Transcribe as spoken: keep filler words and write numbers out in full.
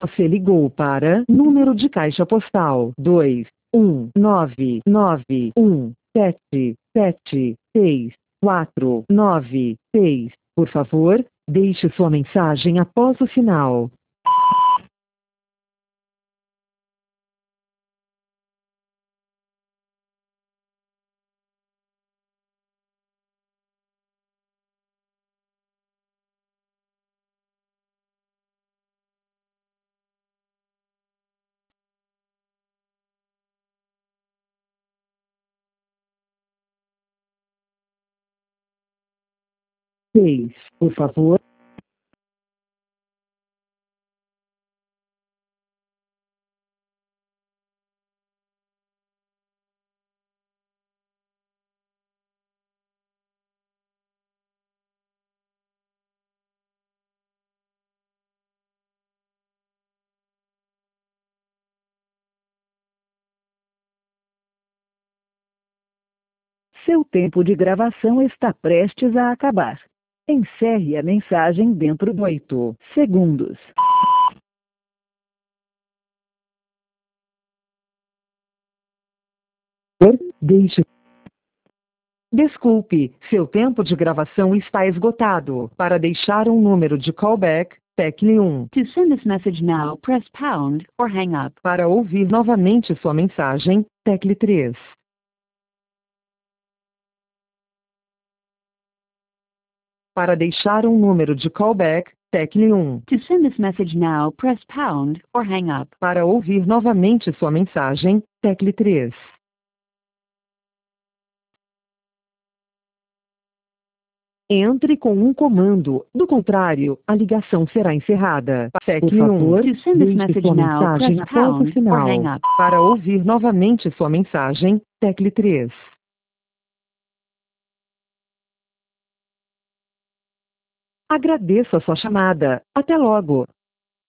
Você ligou para número de caixa postal dois um nove nove um sete sete seis quatro nove seis. Por favor, deixe sua mensagem após o sinal. seis. Por favor. Seu tempo de gravação está prestes a acabar. Encerre a mensagem dentro de oito segundos. Deixe. Desculpe, seu tempo de gravação está esgotado. Para deixar um número de callback, tecle um. To send this message now, press pound or hang up. Para ouvir novamente sua mensagem, tecle três. Para deixar um número de callback, tecle um. To send this message now, press pound or hang up. Para ouvir novamente sua mensagem, tecle três. Entre com um comando, do contrário, a ligação será encerrada. Tecle um. To send this Deixe message sua now, mensagem press após o pound or sinal. hang up. Para ouvir novamente sua mensagem, tecle três. Agradeço a sua chamada. Até logo.